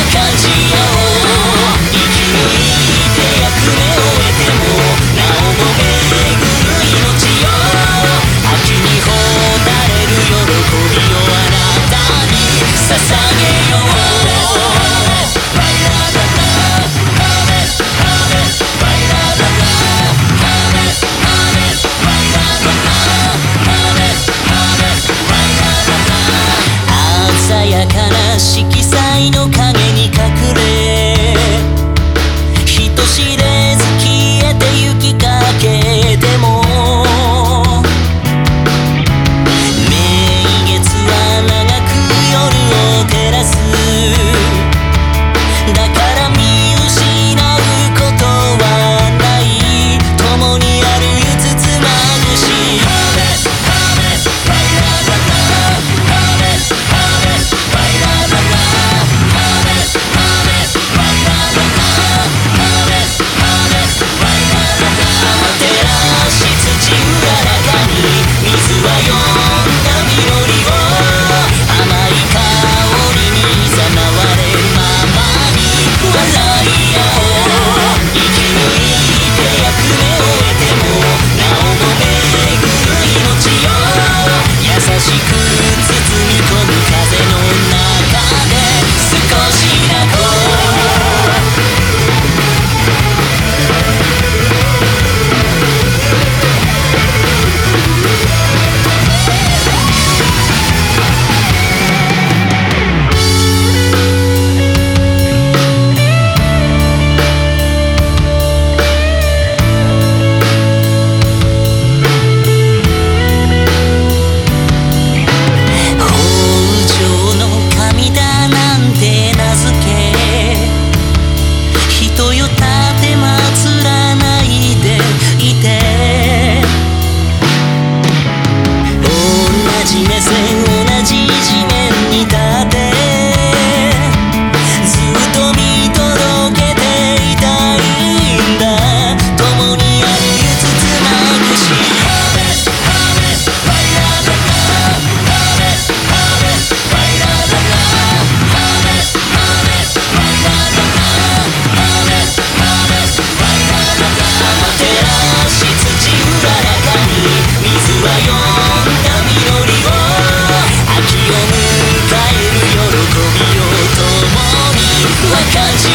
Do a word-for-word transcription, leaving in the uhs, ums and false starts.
感じよう。生き抜いて役目を終えてもなおも巡る命よ。秋に放たれる喜びをあなたに捧げよう。鮮やかな色彩の影に隠れ人知れず消えてゆきかけても明月は長く夜を照らす。だから見失うことはない。共にあるゆつつまぶしい感じ